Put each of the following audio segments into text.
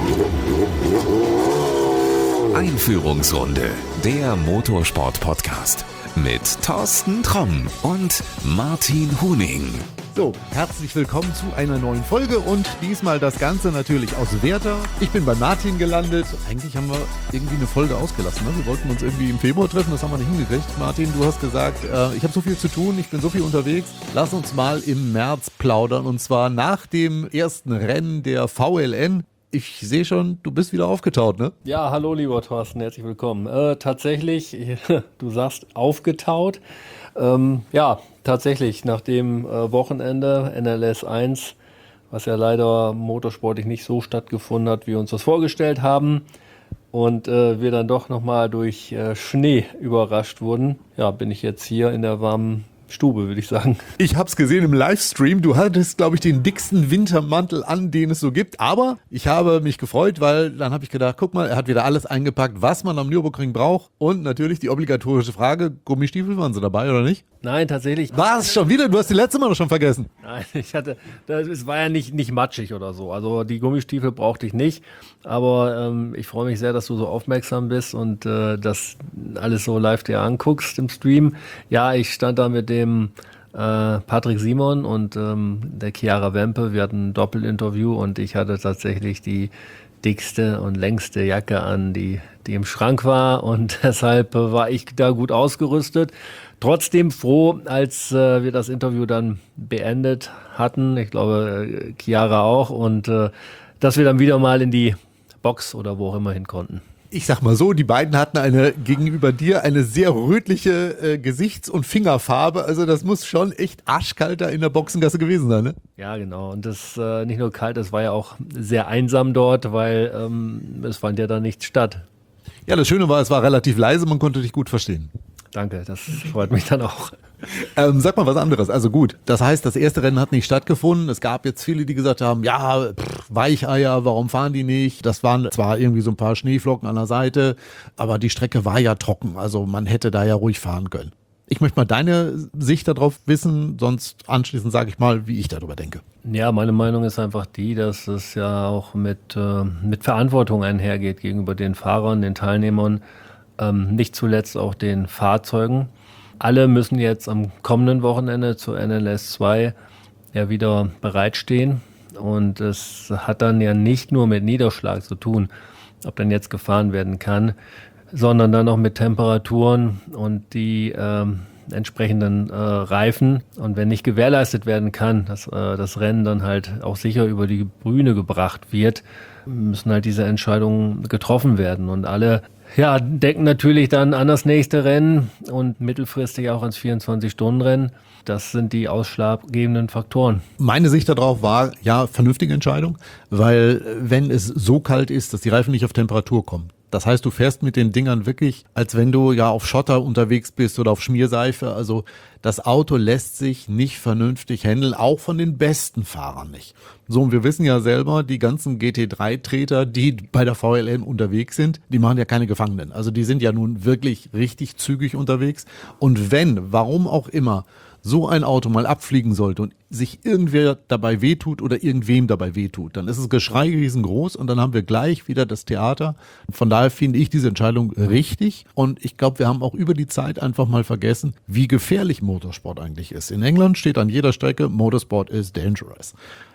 Einführungsrunde, der Motorsport-Podcast mit Thorsten Tromm und Martin Huning. So, herzlich willkommen zu einer neuen Folge und diesmal das Ganze natürlich aus Werther. Ich bin bei Martin gelandet. Eigentlich haben wir irgendwie eine Folge ausgelassen. Ne? Wir wollten uns irgendwie im Februar treffen, das haben wir nicht hingekriegt. Martin, du hast gesagt, ich habe so viel zu tun, ich bin so viel unterwegs. Lass uns mal im März plaudern und zwar nach dem ersten Rennen der VLN. Ich sehe schon, du bist wieder aufgetaut, ne? Ja, hallo lieber Thorsten, herzlich willkommen. Tatsächlich, du sagst aufgetaut. Ja, tatsächlich, nach dem Wochenende NLS 1, was ja leider motorsportlich nicht so stattgefunden hat, wie wir uns das vorgestellt haben, und wir dann doch nochmal durch Schnee überrascht wurden, ja, bin ich jetzt hier in der warmen Stube, würde ich sagen. Ich hab's gesehen im Livestream. Du hattest, glaube ich, den dicksten Wintermantel an, den es so gibt. Aber ich habe mich gefreut, weil dann habe ich gedacht, guck mal, er hat wieder alles eingepackt, was man am Nürburgring braucht. Und natürlich die obligatorische Frage, Gummistiefel, waren sie dabei oder nicht? Nein, tatsächlich. Was? Schon wieder? Du hast die letzte Mal noch schon vergessen. Nein, es war ja nicht matschig oder so. Also die Gummistiefel brauchte ich nicht. Aber ich freue mich sehr, dass du so aufmerksam bist und das alles so live dir anguckst im Stream. Ja, ich stand da mit dem Patrick Simon und der Chiara Wempe. Wir hatten ein Doppelinterview und ich hatte tatsächlich die dickste und längste Jacke an, die im Schrank war, und deshalb war ich da gut ausgerüstet. Trotzdem froh, als wir das Interview dann beendet hatten, ich glaube Chiara auch, und dass wir dann wieder mal in die Box oder wo auch immer hin konnten. Ich sag mal so, die beiden hatten gegenüber dir eine sehr rötliche Gesichts- und Fingerfarbe. Also das muss schon echt arschkalt da in der Boxengasse gewesen sein, ne? Ja, genau. Und das nicht nur kalt, es war ja auch sehr einsam dort, weil es fand ja da nichts statt. Ja, das Schöne war, es war relativ leise, man konnte dich gut verstehen. Danke, das freut mich dann auch. Sag mal was anderes. Also gut, das heißt, das erste Rennen hat nicht stattgefunden. Es gab jetzt viele, die gesagt haben, ja, Weicheier, warum fahren die nicht? Das waren zwar irgendwie so ein paar Schneeflocken an der Seite, aber die Strecke war ja trocken. Also man hätte da ja ruhig fahren können. Ich möchte mal deine Sicht darauf wissen, sonst anschließend sage ich mal, wie ich darüber denke. Ja, meine Meinung ist einfach die, dass es ja auch mit Verantwortung einhergeht gegenüber den Fahrern, den Teilnehmern, nicht zuletzt auch den Fahrzeugen. Alle müssen jetzt am kommenden Wochenende zur NLS 2 ja wieder bereitstehen. Und es hat dann ja nicht nur mit Niederschlag zu tun, ob dann jetzt gefahren werden kann, sondern dann auch mit Temperaturen und die entsprechenden Reifen. Und wenn nicht gewährleistet werden kann, dass das Rennen dann halt auch sicher über die Bühne gebracht wird, müssen halt diese Entscheidungen getroffen werden. Und alle denken natürlich dann an das nächste Rennen und mittelfristig auch ans 24-Stunden-Rennen. Das sind die ausschlaggebenden Faktoren. Meine Sicht darauf war, ja, vernünftige Entscheidung, weil wenn es so kalt ist, dass die Reifen nicht auf Temperatur kommen, das heißt, du fährst mit den Dingern wirklich, als wenn du ja auf Schotter unterwegs bist oder auf Schmierseife. Also das Auto lässt sich nicht vernünftig handeln, auch von den besten Fahrern nicht. So, und wir wissen ja selber, die ganzen GT3-Treter, die bei der VLN unterwegs sind, die machen ja keine Gefangenen. Also die sind ja nun wirklich richtig zügig unterwegs. Und wenn, warum auch immer, so ein Auto mal abfliegen sollte und sich irgendwer dabei wehtut oder irgendwem dabei wehtut, dann ist das Geschrei riesengroß und dann haben wir gleich wieder das Theater. Von daher finde ich diese Entscheidung richtig und ich glaube, wir haben auch über die Zeit einfach mal vergessen, wie gefährlich Motorsport eigentlich ist. In England steht an jeder Strecke, Motorsport is dangerous.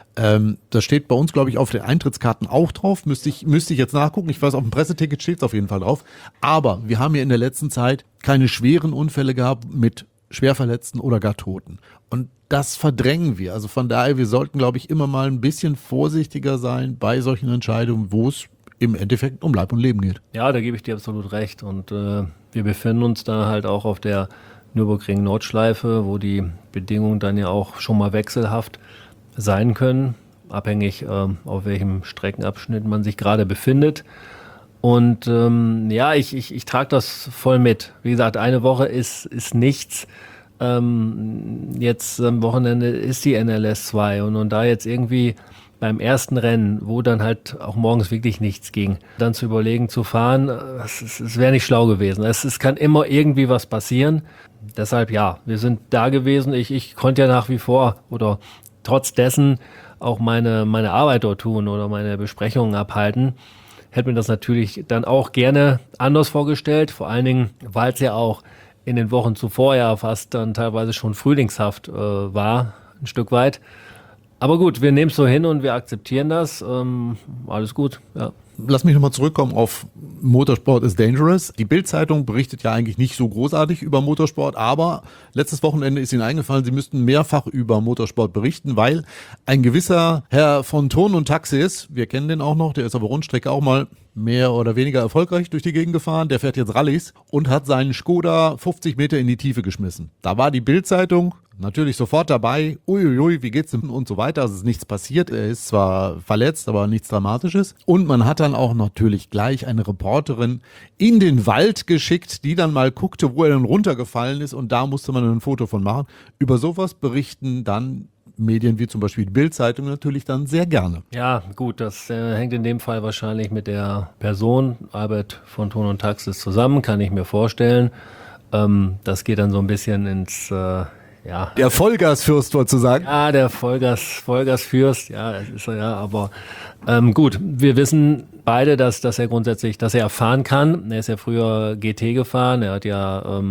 Das steht bei uns, glaube ich, auf den Eintrittskarten auch drauf. Müsste ich jetzt nachgucken. Ich weiß, auf dem Presseticket steht es auf jeden Fall drauf. Aber wir haben ja in der letzten Zeit keine schweren Unfälle gehabt mit Schwerverletzten oder gar Toten. Und das verdrängen wir. Also von daher, wir sollten, glaube ich, immer mal ein bisschen vorsichtiger sein bei solchen Entscheidungen, wo es im Endeffekt um Leib und Leben geht. Ja, da gebe ich dir absolut recht. Und wir befinden uns da halt auch auf der Nürburgring-Nordschleife, wo die Bedingungen dann ja auch schon mal wechselhaft sein können, abhängig auf welchem Streckenabschnitt man sich gerade befindet. Und ich trage das voll mit. Wie gesagt, eine Woche ist nichts. Jetzt am Wochenende ist die NLS 2 und da jetzt irgendwie beim ersten Rennen, wo dann halt auch morgens wirklich nichts ging, dann zu überlegen zu fahren, es wäre nicht schlau gewesen. Es kann immer irgendwie was passieren. Deshalb ja, wir sind da gewesen. Ich konnte ja nach wie vor oder trotz dessen auch meine Arbeit dort tun oder meine Besprechungen abhalten, hätte mir das natürlich dann auch gerne anders vorgestellt. Vor allen Dingen, weil es ja auch in den Wochen zuvor ja fast dann teilweise schon frühlingshaft war, ein Stück weit. Aber gut, wir nehmen es so hin und wir akzeptieren das. Alles gut, ja. Lass mich nochmal zurückkommen auf Motorsport is dangerous. Die Bild-Zeitung berichtet ja eigentlich nicht so großartig über Motorsport, aber letztes Wochenende ist ihnen eingefallen, sie müssten mehrfach über Motorsport berichten, weil ein gewisser Herr von Ton und Taxis, wir kennen den auch noch, der ist auf der Rundstrecke auch mal mehr oder weniger erfolgreich durch die Gegend gefahren, der fährt jetzt Rallyes und hat seinen Skoda 50 Meter in die Tiefe geschmissen. Da war die Bild-Zeitung natürlich sofort dabei, uiuiui, wie geht's ihm und so weiter. Also ist nichts passiert. Er ist zwar verletzt, aber nichts Dramatisches. Und man hat dann auch natürlich gleich eine Reporterin in den Wald geschickt, die dann mal guckte, wo er dann runtergefallen ist. Und da musste man ein Foto von machen. Über sowas berichten dann Medien wie zum Beispiel die Bild-Zeitung natürlich dann sehr gerne. Ja, gut, das hängt in dem Fall wahrscheinlich mit der Person, Albert von Ton und Taxis, zusammen, kann ich mir vorstellen. Das geht dann so ein bisschen ins... Ja. Der Vollgasfürst sozusagen. Ja, der Vollgasfürst, ja, das ist er ja, aber gut, wir wissen beide, dass er grundsätzlich, dass er fahren kann. Er ist ja früher GT gefahren, er hat ja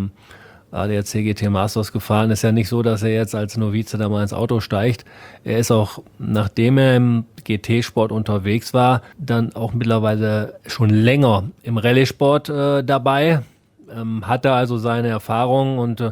ADAC GT Masters gefahren. Ist ja nicht so, dass er jetzt als Novize da mal ins Auto steigt. Er ist auch, nachdem er im GT-Sport unterwegs war, dann auch mittlerweile schon länger im Rallye-Sport dabei. Hat er also seine Erfahrungen und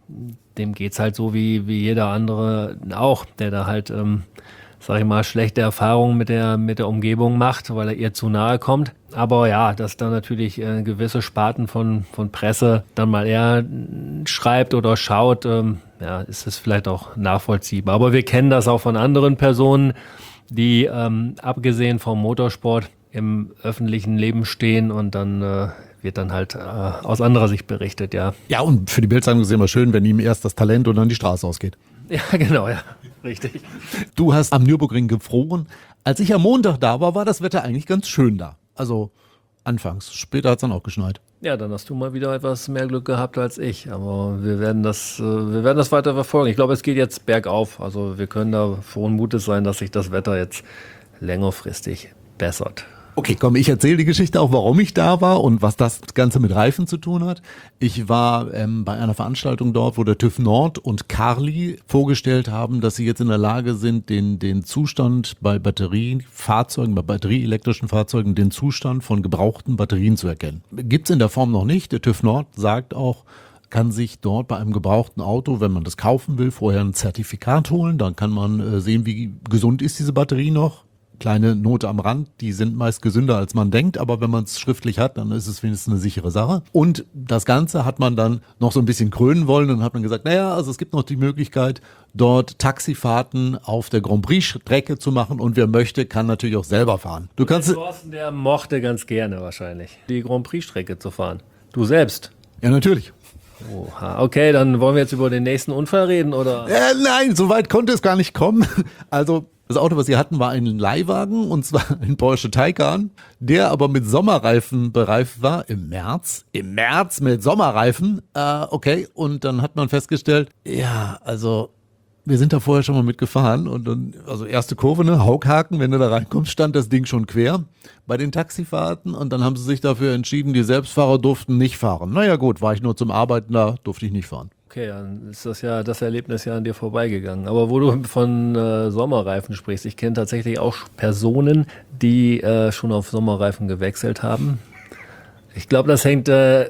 dem geht's halt so wie jeder andere auch, der da halt, sag ich mal, schlechte Erfahrungen mit der Umgebung macht, weil er ihr zu nahe kommt. Aber ja, dass da natürlich gewisse Sparten von Presse dann mal eher schreibt oder schaut, ja, ist es vielleicht auch nachvollziehbar. Aber wir kennen das auch von anderen Personen, die abgesehen vom Motorsport im öffentlichen Leben stehen und dann wird dann halt aus anderer Sicht berichtet, ja. Ja, und für die Bildzeitung ist es immer schön, wenn ihm erst das Talent und dann die Straße ausgeht. Ja, genau, ja, richtig. Du hast am Nürburgring gefroren. Als ich am Montag da war das Wetter eigentlich ganz schön da. Also anfangs, später hat es dann auch geschneit. Ja, dann hast du mal wieder etwas mehr Glück gehabt als ich. Aber wir werden das weiter verfolgen. Ich glaube, es geht jetzt bergauf. Also wir können da frohen Mutes sein, dass sich das Wetter jetzt längerfristig bessert. Okay, komm, ich erzähle die Geschichte auch, warum ich da war und was das Ganze mit Reifen zu tun hat. Ich war bei einer Veranstaltung dort, wo der TÜV Nord und Carli vorgestellt haben, dass sie jetzt in der Lage sind, den Zustand bei Batteriefahrzeugen, bei batterieelektrischen Fahrzeugen, den Zustand von gebrauchten Batterien zu erkennen. Gibt's in der Form noch nicht. Der TÜV Nord sagt auch, kann sich dort bei einem gebrauchten Auto, wenn man das kaufen will, vorher ein Zertifikat holen. Dann kann man sehen, wie gesund ist diese Batterie noch. Kleine Note am Rand, die sind meist gesünder, als man denkt, aber wenn man es schriftlich hat, dann ist es wenigstens eine sichere Sache. Und das Ganze hat man dann noch so ein bisschen krönen wollen und hat man gesagt, naja, also es gibt noch die Möglichkeit, dort Taxifahrten auf der Grand Prix-Strecke zu machen und wer möchte, kann natürlich auch selber fahren. Du kannst. Thorsten, der mochte ganz gerne wahrscheinlich, die Grand Prix-Strecke zu fahren. Du selbst? Ja, natürlich. Oha, okay, dann wollen wir jetzt über den nächsten Unfall reden, oder? Nein, so weit konnte es gar nicht kommen. Also das Auto, was sie hatten, war ein Leihwagen und zwar ein Porsche Taycan, der aber mit Sommerreifen bereift war im März. Im März mit Sommerreifen. Okay, und dann hat man festgestellt, ja, also wir sind da vorher schon mal mitgefahren und dann, also erste Kurve, ne, Haukhaken, wenn du da reinkommst, stand das Ding schon quer bei den Taxifahrten und dann haben sie sich dafür entschieden, die Selbstfahrer durften nicht fahren. Naja gut, war ich nur zum Arbeiten da, durfte ich nicht fahren. Okay, dann ist das Erlebnis ja an dir vorbeigegangen. Aber wo du von Sommerreifen sprichst, ich kenne tatsächlich auch Personen, die schon auf Sommerreifen gewechselt haben. Ich glaube, das hängt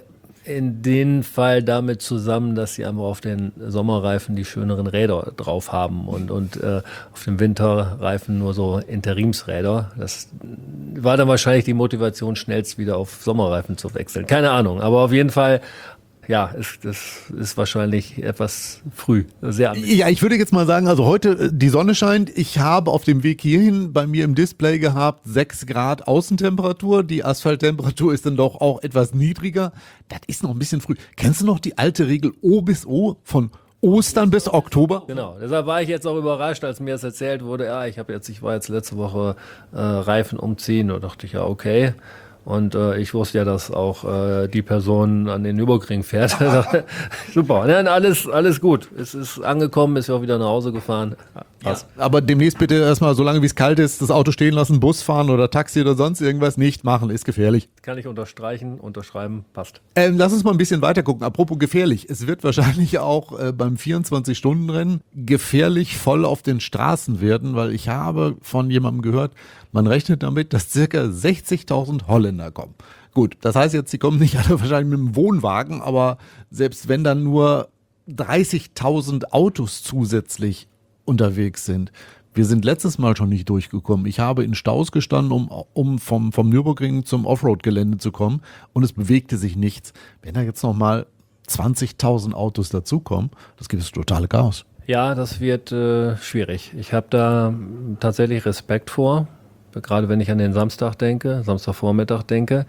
in dem Fall damit zusammen, dass sie einfach auf den Sommerreifen die schöneren Räder drauf haben und auf dem Winterreifen nur so Interimsräder. Das war dann wahrscheinlich die Motivation, schnellst wieder auf Sommerreifen zu wechseln. Keine Ahnung, aber auf jeden Fall, ja, das ist wahrscheinlich etwas früh. Sehr ambitioniert. Ja, ich würde jetzt mal sagen, also heute die Sonne scheint. Ich habe auf dem Weg hierhin bei mir im Display gehabt 6 Grad Außentemperatur. Die Asphalttemperatur ist dann doch auch etwas niedriger. Das ist noch ein bisschen früh. Kennst du noch die alte Regel O bis O von Ostern bis Oktober? Genau, deshalb war ich jetzt auch überrascht, als mir das erzählt wurde. Ja, ich war jetzt letzte Woche Reifen umziehen. Da dachte ich, ja, okay. Und ich wusste ja, dass auch die Person an den Nürburgring fährt. Super, ja, alles gut. Es ist angekommen, ist ja auch wieder nach Hause gefahren. Passt. Ja. Aber demnächst bitte erstmal, solange wie es kalt ist, das Auto stehen lassen, Bus fahren oder Taxi oder sonst irgendwas nicht machen, ist gefährlich. Kann ich unterschreiben, passt. Lass uns mal ein bisschen weiter gucken. Apropos gefährlich, es wird wahrscheinlich auch beim 24-Stunden-Rennen gefährlich voll auf den Straßen werden, weil ich habe von jemandem gehört, man rechnet damit, dass circa 60.000 Holländer kommen. Gut, das heißt jetzt, sie kommen nicht alle wahrscheinlich mit dem Wohnwagen, aber selbst wenn dann nur 30.000 Autos zusätzlich unterwegs sind. Wir sind letztes Mal schon nicht durchgekommen. Ich habe in Staus gestanden, um vom Nürburgring zum Offroad-Gelände zu kommen und es bewegte sich nichts. Wenn da jetzt nochmal 20.000 Autos dazukommen, das gibt es totale Chaos. Ja, das wird schwierig. Ich habe da tatsächlich Respekt vor, gerade wenn ich an den Samstagvormittag denke.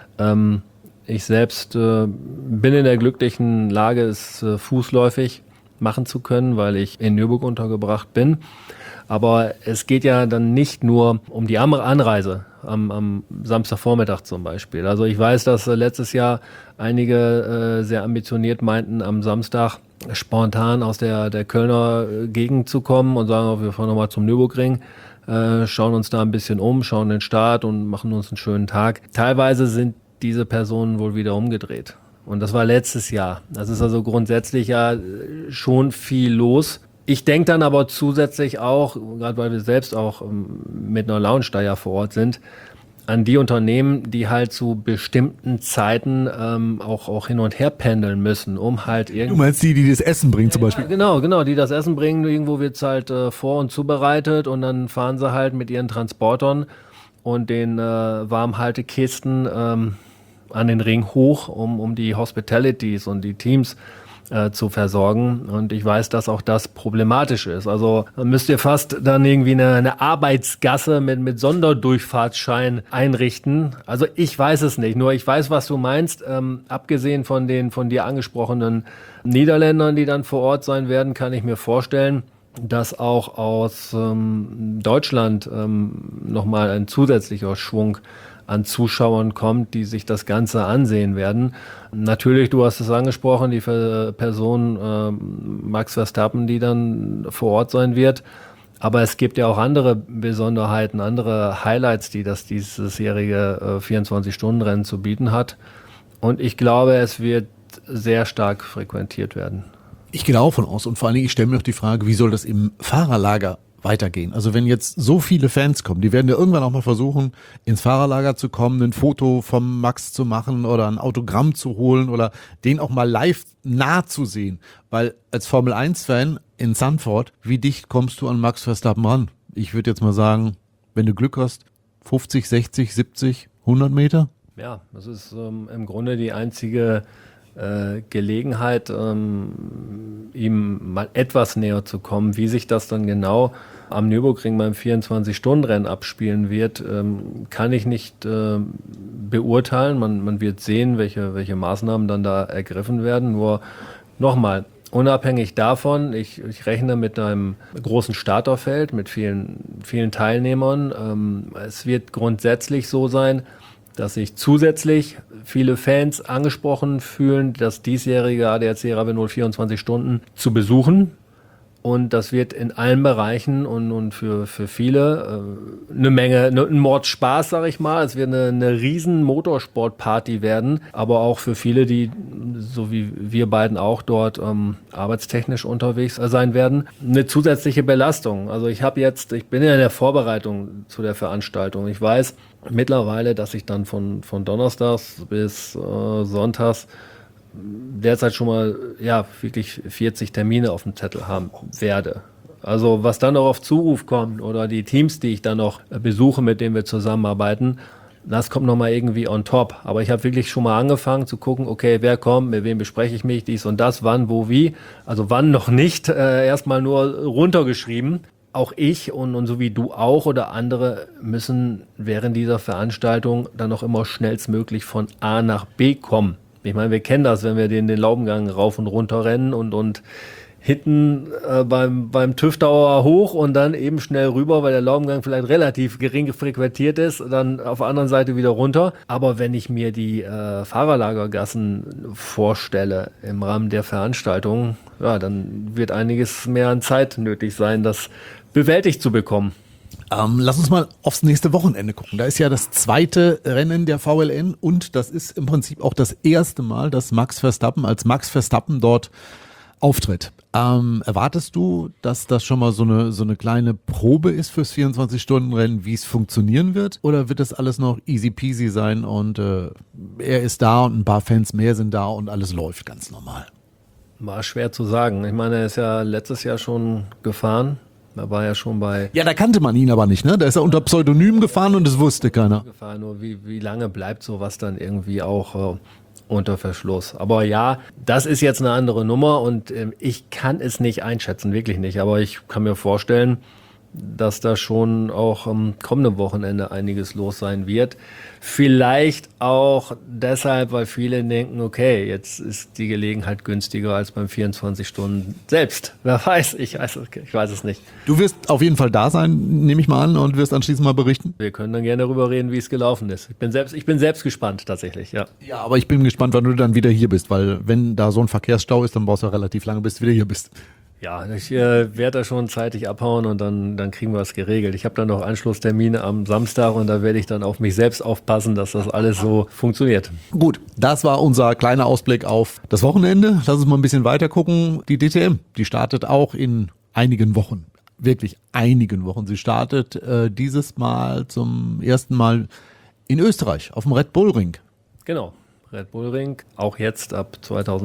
Ich selbst bin in der glücklichen Lage, es fußläufig machen zu können, weil ich in Nürburgring untergebracht bin. Aber es geht ja dann nicht nur um die Anreise am Samstagvormittag zum Beispiel. Also ich weiß, dass letztes Jahr einige sehr ambitioniert meinten, am Samstag spontan aus der Kölner Gegend zu kommen und sagen, wir fahren nochmal zum Nürburgring, schauen uns da ein bisschen um, schauen den Start und machen uns einen schönen Tag. Teilweise sind diese Personen wohl wieder umgedreht. Und das war letztes Jahr. Das ist also grundsätzlich ja schon viel los. Ich denke dann aber zusätzlich auch, gerade weil wir selbst auch mit einer Lounge da ja vor Ort sind, an die Unternehmen, die halt zu bestimmten Zeiten auch hin und her pendeln müssen, um halt irgendwie... Du meinst die das Essen bringen zum Beispiel? Ja, genau, die das Essen bringen. Irgendwo wird es halt vor- und zubereitet und dann fahren sie halt mit ihren Transportern und den Warmhaltekisten an den Ring hoch, um die Hospitalities und die Teams zu versorgen. Und ich weiß, dass auch das problematisch ist. Also müsst ihr fast dann irgendwie eine Arbeitsgasse mit Sonderdurchfahrtsschein einrichten. Also ich weiß es nicht. Nur ich weiß, was du meinst. Abgesehen von den von dir angesprochenen Niederländern, die dann vor Ort sein werden, kann ich mir vorstellen, dass auch aus Deutschland nochmal ein zusätzlicher Schwung an Zuschauern kommt, die sich das Ganze ansehen werden. Natürlich, du hast es angesprochen, die Person Max Verstappen, die dann vor Ort sein wird. Aber es gibt ja auch andere Besonderheiten, andere Highlights, die das diesjährige 24-Stunden-Rennen zu bieten hat. Und ich glaube, es wird sehr stark frequentiert werden. Ich gehe auch von aus und vor allen Dingen, ich stelle mir noch die Frage, wie soll das im Fahrerlager weitergehen? Also wenn jetzt so viele Fans kommen, die werden ja irgendwann auch mal versuchen, ins Fahrerlager zu kommen, ein Foto vom Max zu machen oder ein Autogramm zu holen oder den auch mal live nah zu sehen. Weil als Formel-1-Fan in Zandvoort, wie dicht kommst du an Max Verstappen ran? Ich würde jetzt mal sagen, wenn du Glück hast, 50, 60, 70, 100 Meter? Ja, das ist im Grunde die einzige Gelegenheit, ihm mal etwas näher zu kommen. Wie sich das dann genau am Nürburgring beim 24-Stunden-Rennen abspielen wird, kann ich nicht beurteilen. Man wird sehen, welche Maßnahmen dann da ergriffen werden. Nur nochmal, unabhängig davon, ich rechne mit einem großen Starterfeld, mit vielen Teilnehmern. Es wird grundsätzlich so sein, dass sich zusätzlich viele Fans angesprochen fühlen, das diesjährige ADAC Ravenol 24 Stunden zu besuchen. Und das wird in allen Bereichen und für viele ein Mordspaß, sag ich mal. Es wird eine riesen Motorsportparty werden, aber auch für viele, die, so wie wir beiden auch dort arbeitstechnisch unterwegs sein werden, eine zusätzliche Belastung. Also ich bin ja in der Vorbereitung zu der Veranstaltung. Ich weiß mittlerweile, dass ich dann von Donnerstags bis Sonntags derzeit schon mal wirklich 40 Termine auf dem Zettel haben werde. Also was dann noch auf Zuruf kommt oder die Teams, die ich dann noch besuche, mit denen wir zusammenarbeiten, das kommt nochmal irgendwie on top. Aber ich habe wirklich schon mal angefangen zu gucken, okay, wer kommt, mit wem bespreche ich mich, dies und das, wann, wo, wie. Also wann noch nicht, erstmal nur runtergeschrieben. Auch ich und so wie du auch oder andere müssen während dieser Veranstaltung dann noch immer schnellstmöglich von A nach B kommen. Ich meine, wir kennen das, wenn wir den Laubengang rauf und runter rennen und hitten beim TÜV-Tower hoch und dann eben schnell rüber, weil der Laubengang vielleicht relativ gering frequentiert ist, dann auf der anderen Seite wieder runter. Aber wenn ich mir die Fahrerlagergassen vorstelle im Rahmen der Veranstaltung, ja, dann wird einiges mehr an Zeit nötig sein, das bewältigt zu bekommen. Lass uns mal aufs nächste Wochenende gucken. Da ist ja das zweite Rennen der VLN und das ist im Prinzip auch das erste Mal, dass Max Verstappen als Max Verstappen dort auftritt. Erwartest du, dass das schon mal so eine kleine Probe ist fürs 24-Stunden-Rennen, wie es funktionieren wird? Oder wird das alles noch easy peasy sein und er ist da und ein paar Fans mehr sind da und alles läuft ganz normal? War schwer zu sagen. Ich meine, er ist ja letztes Jahr schon gefahren. Er war ja schon bei... Ja, da kannte man ihn aber nicht, ne? Da ist er unter Pseudonym gefahren und das wusste keiner. Nur wie lange bleibt sowas dann irgendwie auch unter Verschluss? Aber ja, das ist jetzt eine andere Nummer und ich kann es nicht einschätzen, wirklich nicht. Aber ich kann mir vorstellen, dass da schon auch am kommenden Wochenende einiges los sein wird. Vielleicht auch deshalb, weil viele denken, okay, jetzt ist die Gelegenheit günstiger als beim 24 Stunden selbst. Wer weiß, ich weiß es nicht. Du wirst auf jeden Fall da sein, nehme ich mal an, und wirst anschließend mal berichten. Wir können dann gerne darüber reden, wie es gelaufen ist. Ich bin selbst gespannt tatsächlich, ja. Ja, aber ich bin gespannt, wann du dann wieder hier bist, weil wenn da so ein Verkehrsstau ist, dann brauchst du relativ lange, bis du wieder hier bist. Ja, ich werde da schon zeitig abhauen und dann kriegen wir es geregelt. Ich habe dann noch Anschlusstermine am Samstag und da werde ich dann auf mich selbst aufpassen, dass das alles so funktioniert. Gut, das war unser kleiner Ausblick auf das Wochenende. Lass uns mal ein bisschen weiter gucken. Die DTM, die startet auch in einigen Wochen. Wirklich einigen Wochen. Sie startet dieses Mal zum ersten Mal in Österreich auf dem Red Bull Ring. Genau, Red Bull Ring. Auch jetzt ab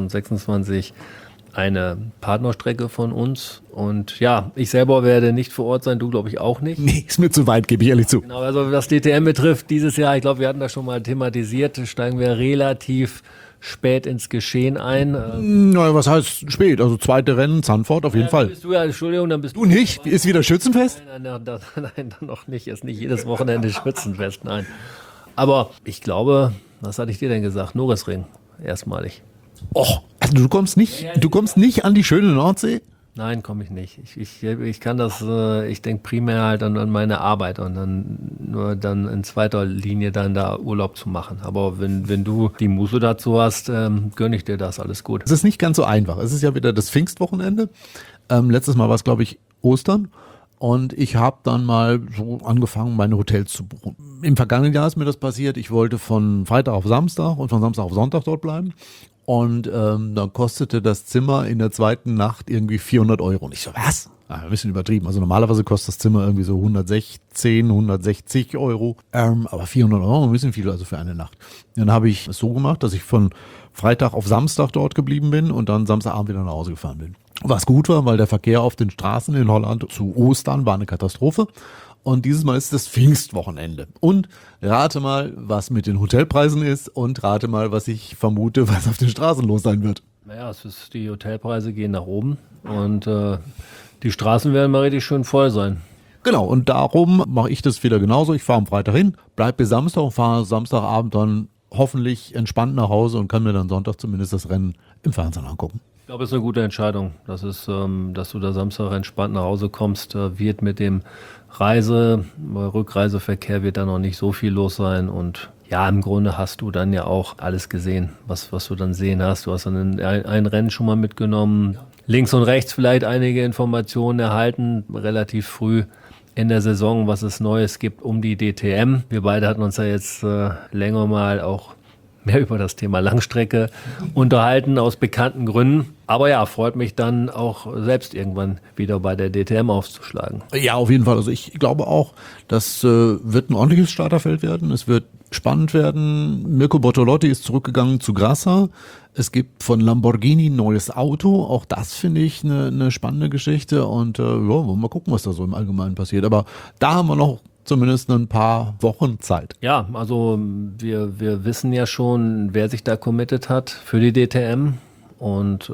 2026 eine Partnerstrecke von uns. Und ja, ich selber werde nicht vor Ort sein, du glaube ich auch nicht. Nee, ist mir zu weit, gebe ich ehrlich zu. Genau, also was DTM betrifft, dieses Jahr, ich glaube, wir hatten das schon mal thematisiert, steigen wir relativ spät ins Geschehen ein. Naja, was heißt spät? Also zweite Rennen, Zandvoort auf jeden Fall. Bist du ja, Entschuldigung, dann bist Du nicht? Ist wieder Schützenfest? Nein, dann noch nicht. Ist nicht jedes Wochenende Schützenfest, nein. Aber ich glaube, was hatte ich dir denn gesagt? Norrisring, erstmalig. Och, also du kommst nicht an die schöne Nordsee? Nein, komme ich nicht. Ich kann das, ich denke primär halt an meine Arbeit und dann in zweiter Linie dann da Urlaub zu machen. Aber wenn du die Muße dazu hast, gönne ich dir das, alles gut. Es ist nicht ganz so einfach. Es ist ja wieder das Pfingstwochenende. Letztes Mal war es, glaube ich, Ostern. Und ich habe dann mal so angefangen, meine Hotels zu buchen. Im vergangenen Jahr ist mir das passiert. Ich wollte von Freitag auf Samstag und von Samstag auf Sonntag dort bleiben. Und dann kostete das Zimmer in der zweiten Nacht irgendwie 400 Euro. Und ich so, was? Ein bisschen übertrieben. Also normalerweise kostet das Zimmer irgendwie so 116, 160 Euro. Aber 400 Euro, ein bisschen viel also für eine Nacht. Dann habe ich es so gemacht, dass ich von Freitag auf Samstag dort geblieben bin und dann Samstagabend wieder nach Hause gefahren bin. Was gut war, weil der Verkehr auf den Straßen in Holland zu Ostern war eine Katastrophe. Und dieses Mal ist das Pfingstwochenende. Und rate mal, was mit den Hotelpreisen ist und rate mal, was ich vermute, was auf den Straßen los sein wird. Naja, die Hotelpreise gehen nach oben und die Straßen werden mal richtig schön voll sein. Genau, und darum mache ich das wieder genauso. Ich fahre am Freitag hin, bleib bis Samstag und fahre Samstagabend dann hoffentlich entspannt nach Hause und kann mir dann Sonntag zumindest das Rennen im Fernsehen angucken. Ich glaube, es ist eine gute Entscheidung. Das ist, dass du da Samstag entspannt nach Hause kommst, wird mit dem Rückreiseverkehr wird da noch nicht so viel los sein und ja, im Grunde hast du dann ja auch alles gesehen, was du dann sehen hast. Du hast dann ein Rennen schon mal mitgenommen, links und rechts vielleicht einige Informationen erhalten, relativ früh in der Saison, was es Neues gibt um die DTM. Wir beide hatten uns ja jetzt länger mal auch mehr über das Thema Langstrecke unterhalten, aus bekannten Gründen. Aber ja, freut mich dann auch selbst irgendwann wieder bei der DTM aufzuschlagen. Ja, auf jeden Fall. Also ich glaube auch, das wird ein ordentliches Starterfeld werden. Es wird spannend werden. Mirko Bortolotti ist zurückgegangen zu Grassa. Es gibt von Lamborghini ein neues Auto. Auch das finde ich eine spannende Geschichte. Und mal gucken, was da so im Allgemeinen passiert. Aber da haben wir noch zumindest ein paar Wochen Zeit. Ja, also wir wissen ja schon, wer sich da committed hat für die DTM. Und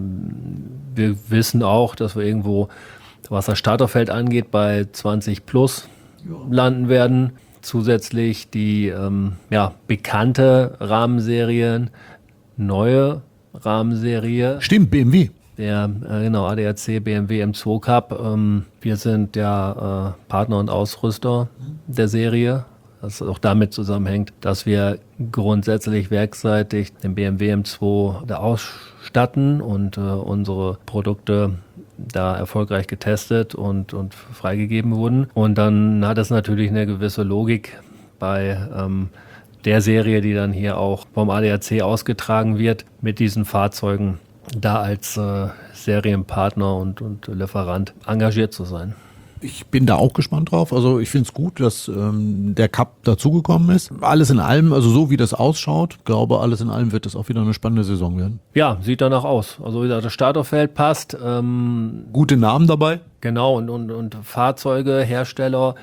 wir wissen auch, dass wir irgendwo, was das Starterfeld angeht, bei 20 plus landen werden. Zusätzlich die bekannte Rahmenserien, neue Rahmenserie. Stimmt, BMW. Der ADAC BMW M2 Cup. Wir sind ja Partner und Ausrüster der Serie, was auch damit zusammenhängt, dass wir grundsätzlich werkseitig den BMW M2 da ausstatten und unsere Produkte da erfolgreich getestet und freigegeben wurden. Und dann hat es natürlich eine gewisse Logik bei der Serie, die dann hier auch vom ADAC ausgetragen wird, mit diesen Fahrzeugen da als Serienpartner und Lieferant engagiert zu sein. Ich bin da auch gespannt drauf. Also ich finde es gut, dass der Cup dazugekommen ist. Alles in allem, also so wie das ausschaut, glaube alles in allem wird das auch wieder eine spannende Saison werden. Ja, sieht danach aus. Also wie gesagt, das Starterfeld passt. Gute Namen dabei. Genau, und Fahrzeuge, Hersteller.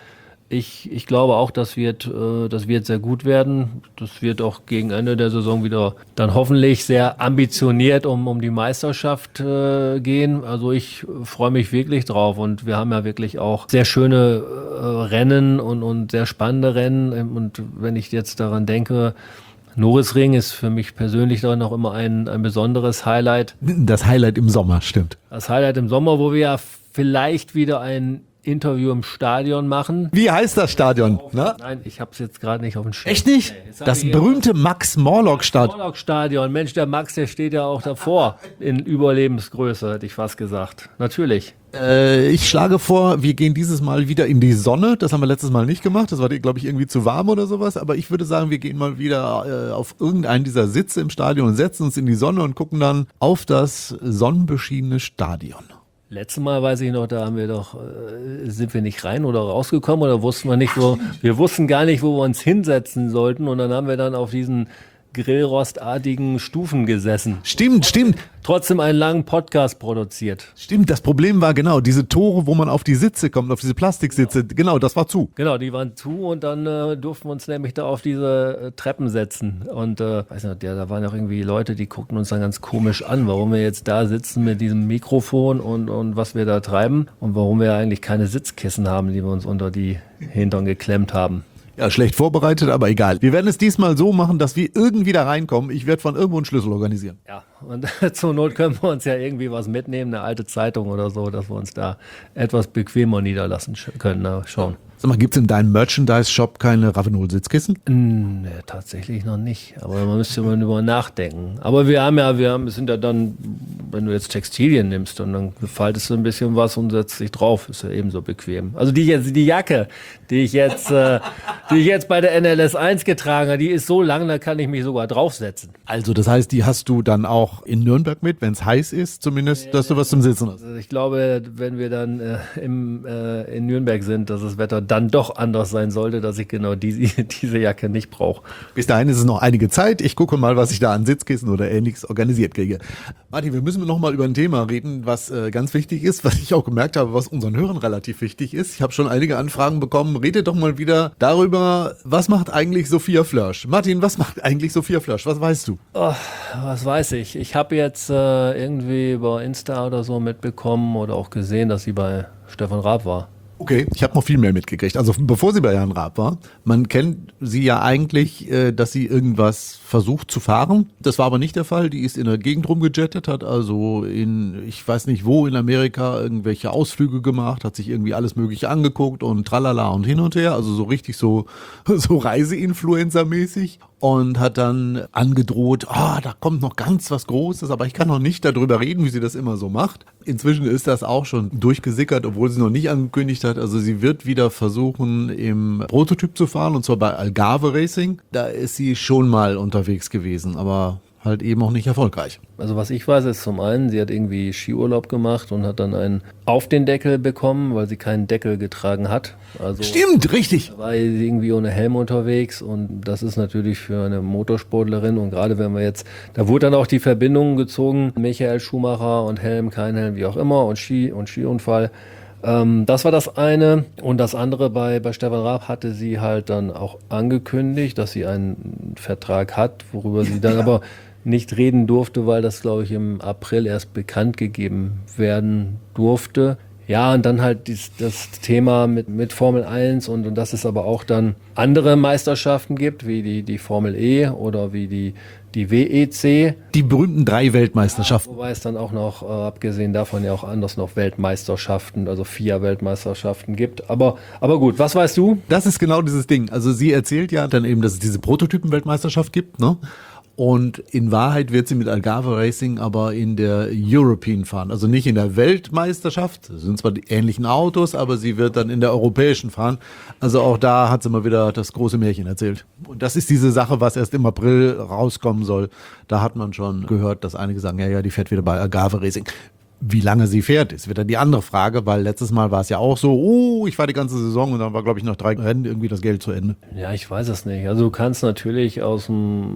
Ich glaube auch, das wird sehr gut werden. Das wird auch gegen Ende der Saison wieder dann hoffentlich sehr ambitioniert um die Meisterschaft gehen. Also ich freue mich wirklich drauf und wir haben ja wirklich auch sehr schöne Rennen und sehr spannende Rennen. Und wenn ich jetzt daran denke, Norisring ist für mich persönlich dann auch immer ein besonderes Highlight. Das Highlight im Sommer, stimmt. Das Highlight im Sommer, wo wir ja vielleicht wieder ein Interview im Stadion machen. Wie heißt das Stadion? Ne? Nein, ich habe es jetzt gerade nicht auf dem Schirm. Echt nicht? Das berühmte Max-Morlock-Stadion. Morlock-Stadion. Mensch, der Max, der steht ja auch davor. In Überlebensgröße, hätte ich fast gesagt. Natürlich. Ich schlage vor, wir gehen dieses Mal wieder in die Sonne. Das haben wir letztes Mal nicht gemacht. Das war, glaube ich, irgendwie zu warm oder sowas. Aber ich würde sagen, wir gehen mal wieder auf irgendeinen dieser Sitze im Stadion und setzen uns in die Sonne und gucken dann auf das sonnenbeschienene Stadion. Letztes Mal weiß ich noch, da haben wir doch, sind wir nicht rein oder rausgekommen oder wussten wir nicht, wir wussten gar nicht, wo wir uns hinsetzen sollten und dann haben wir dann auf diesen grillrostartigen Stufen gesessen. Stimmt. Trotzdem einen langen Podcast produziert. Stimmt, das Problem war genau, diese Tore, wo man auf die Sitze kommt, auf diese Plastiksitze, genau, das war zu. Genau, die waren zu und dann durften wir uns nämlich da auf diese Treppen setzen. Und weiß nicht, da waren auch irgendwie Leute, die guckten uns dann ganz komisch an, warum wir jetzt da sitzen mit diesem Mikrofon und was wir da treiben und warum wir eigentlich keine Sitzkissen haben, die wir uns unter die Hintern geklemmt haben. Ja, schlecht vorbereitet, aber egal. Wir werden es diesmal so machen, dass wir irgendwie da reinkommen. Ich werde von irgendwo einen Schlüssel organisieren. Ja, und zur Not können wir uns ja irgendwie was mitnehmen, eine alte Zeitung oder so, dass wir uns da etwas bequemer niederlassen können. Na, schauen. Sag mal, gibt's in deinem Merchandise-Shop keine Ravenol-Sitzkissen? Nee, tatsächlich noch nicht. Aber man müsste mal drüber nachdenken. Aber es sind ja dann, wenn du jetzt Textilien nimmst und dann faltest du ein bisschen was und setzt dich drauf, ist ja ebenso bequem. Also die Jacke, die ich jetzt bei der NLS 1 getragen habe, die ist so lang, da kann ich mich sogar draufsetzen. Also das heißt, die hast du dann auch in Nürnberg mit, wenn es heiß ist, zumindest, dass du was zum Sitzen hast. Also ich glaube, wenn wir dann in Nürnberg sind, dass das Wetter dann doch anders sein sollte, dass ich genau diese Jacke nicht brauche. Bis dahin ist es noch einige Zeit. Ich gucke mal, was ich da an Sitzkissen oder Ähnliches organisiert kriege. Martin, wir müssen noch mal über ein Thema reden, was ganz wichtig ist, was ich auch gemerkt habe, was unseren Hörern relativ wichtig ist. Ich habe schon einige Anfragen bekommen. Redet doch mal wieder darüber, was macht eigentlich Sophia Flörsch? Martin, was macht eigentlich Sophia Flörsch? Was weißt du? Oh, was weiß ich? Ich habe jetzt irgendwie über Insta oder so mitbekommen oder auch gesehen, dass sie bei Stefan Raab war. Okay, ich habe noch viel mehr mitgekriegt. Also bevor sie bei Jan Raab war, man kennt sie ja eigentlich, dass sie irgendwas versucht zu fahren. Das war aber nicht der Fall. Die ist in der Gegend rumgejettet, hat also ich weiß nicht wo in Amerika irgendwelche Ausflüge gemacht, hat sich irgendwie alles Mögliche angeguckt und tralala und hin und her. Also so richtig so Reiseinfluencer-mäßig. Und hat dann angedroht, da kommt noch ganz was Großes, aber ich kann noch nicht darüber reden, wie sie das immer so macht. Inzwischen ist das auch schon durchgesickert, obwohl sie noch nicht angekündigt hat. Also sie wird wieder versuchen, im Prototyp zu fahren, und zwar bei Algarve Racing. Da ist sie schon mal unterwegs gewesen, aber halt eben auch nicht erfolgreich. Also was ich weiß, ist zum einen, sie hat irgendwie Skiurlaub gemacht und hat dann einen auf den Deckel bekommen, weil sie keinen Deckel getragen hat. Also stimmt, richtig. War sie irgendwie ohne Helm unterwegs und das ist natürlich für eine Motorsportlerin und gerade wenn wir jetzt, da wurde dann auch die Verbindung gezogen, Michael Schumacher und Helm, kein Helm, wie auch immer und Skiunfall. Das war das eine. Und das andere bei Stefan Raab hatte sie halt dann auch angekündigt, dass sie einen Vertrag hat, worüber sie dann aber nicht reden durfte, weil das, glaube ich, im April erst bekannt gegeben werden durfte. Ja, und dann halt das Thema mit Formel 1 und dass es aber auch dann andere Meisterschaften gibt, wie die Formel E oder wie die WEC. Die berühmten 3 Weltmeisterschaften. Ja, wobei es dann auch noch, abgesehen davon ja auch anders noch Weltmeisterschaften, also 4 Weltmeisterschaften gibt. Aber gut, was weißt du? Das ist genau dieses Ding. Also sie erzählt ja dann eben, dass es diese Prototypen-Weltmeisterschaft gibt, ne? Und in Wahrheit wird sie mit Algarve Racing aber in der European fahren. Also nicht in der Weltmeisterschaft. Das sind zwar die ähnlichen Autos, aber sie wird dann in der europäischen fahren. Also auch da hat sie mal wieder das große Märchen erzählt. Und das ist diese Sache, was erst im April rauskommen soll. Da hat man schon gehört, dass einige sagen, ja, die fährt wieder bei Algarve Racing. Wie lange sie fährt, ist wieder die andere Frage, weil letztes Mal war es ja auch so, ich fahre die ganze Saison und dann war, glaube ich, noch 3 Rennen irgendwie das Geld zu Ende. Ja, ich weiß es nicht. Also du kannst natürlich aus dem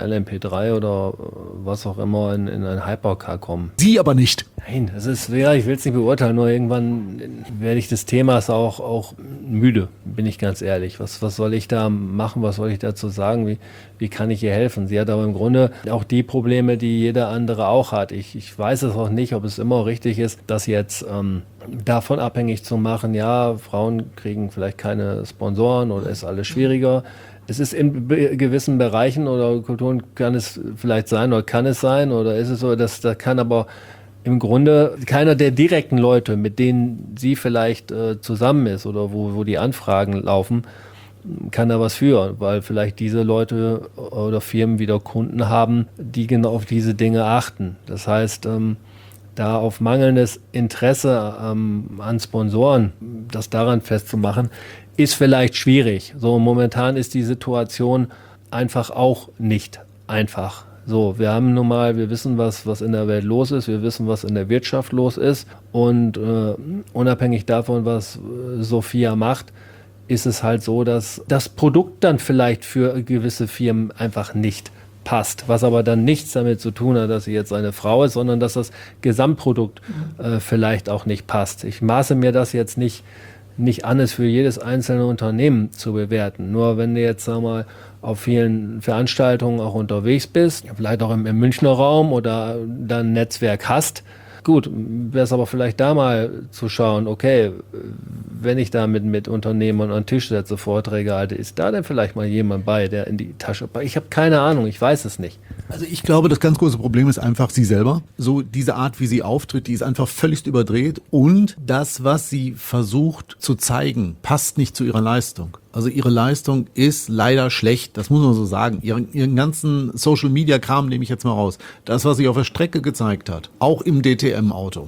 LMP3 oder was auch immer in ein Hypercar kommen. Sie aber nicht. Nein, das ist, ja, ich will es nicht beurteilen, nur irgendwann werde ich des Themas auch müde, bin ich ganz ehrlich. Was soll ich da machen, was soll ich dazu sagen, wie kann ich ihr helfen? Sie hat aber im Grunde auch die Probleme, die jeder andere auch hat. Ich weiß es auch nicht, ob es immer richtig ist, das jetzt davon abhängig zu machen, ja, Frauen kriegen vielleicht keine Sponsoren oder ist alles schwieriger. Es ist in gewissen Bereichen oder Kulturen kann es vielleicht sein oder kann es sein oder ist es so, dass da kann aber im Grunde keiner der direkten Leute, mit denen sie vielleicht zusammen ist oder wo die Anfragen laufen, kann da was für, weil vielleicht diese Leute oder Firmen wieder Kunden haben, die genau auf diese Dinge achten. Das heißt, da auf mangelndes Interesse an Sponsoren, das daran festzumachen, ist vielleicht schwierig. So momentan ist die Situation einfach auch nicht einfach. So, wir wissen, was in der Welt los ist, wir wissen, was in der Wirtschaft los ist und unabhängig davon, was Sophia macht, ist es halt so, dass das Produkt dann vielleicht für gewisse Firmen einfach nicht passt, was aber dann nichts damit zu tun hat, dass sie jetzt eine Frau ist, sondern dass das Gesamtprodukt vielleicht auch nicht passt. Ich maße mir das jetzt nicht an, es für jedes einzelne Unternehmen zu bewerten. Nur wenn du jetzt, sag mal, auf vielen Veranstaltungen auch unterwegs bist, vielleicht auch im Münchner Raum oder dann ein Netzwerk hast, gut, wäre es aber vielleicht da mal zu schauen, okay, wenn ich da mit Unternehmern an den Tisch setze, Vorträge halte, ist da denn vielleicht mal jemand bei, der in die Tasche packt? Ich habe keine Ahnung, ich weiß es nicht. Also ich glaube, das ganz große Problem ist einfach sie selber. So diese Art, wie sie auftritt, die ist einfach völlig überdreht und das, was sie versucht zu zeigen, passt nicht zu ihrer Leistung. Also ihre Leistung ist leider schlecht, das muss man so sagen. Ihren ganzen Social-Media-Kram nehme ich jetzt mal raus. Das, was sie auf der Strecke gezeigt hat, auch im DTM-Auto,